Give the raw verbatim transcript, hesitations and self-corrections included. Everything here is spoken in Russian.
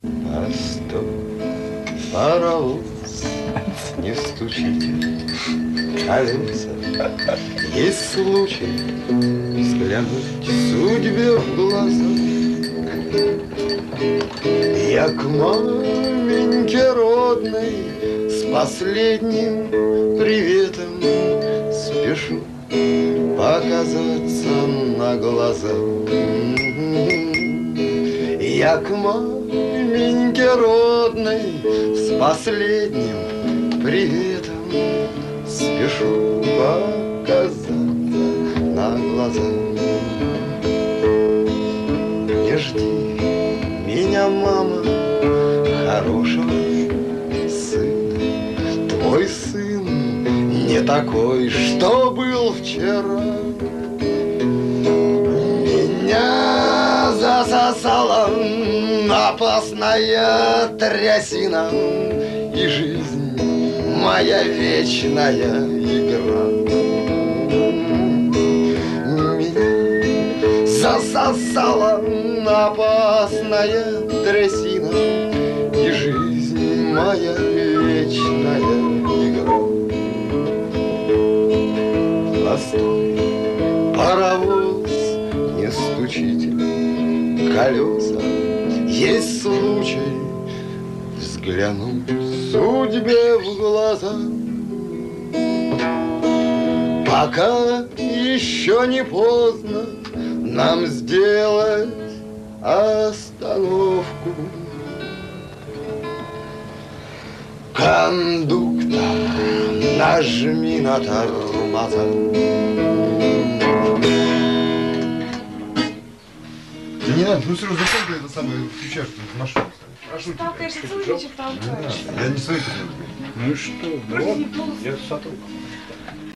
Постой, паровоз, не стучите колеса. Есть случай взглянуть судьбе в глаза. Я к маменьке родной с последним приветом спешу показаться на глаза. Я к маменьке родной с последним приветом спешу показаться на глаза. Не жди меня, мама, хорошего сына. Твой сын не такой, что был вчера. Меня засосала опасная трясина, и жизнь моя вечная игра. Меня засосала опасная трясина, и жизнь моя вечная игра. Постой, паровоз, не стучите колеса. Есть случай взглянуть судьбе в глаза. Пока еще не поздно нам сделать остановку. Кондуктор, нажми на тормоза. Да не надо, ну Сереж, зачем ты это самое включаешь в машину? Прошу тебя. Толкаешь, целый вечер толкаешь. Я не свои. Ну и что? Ну ладно, я сотрудник.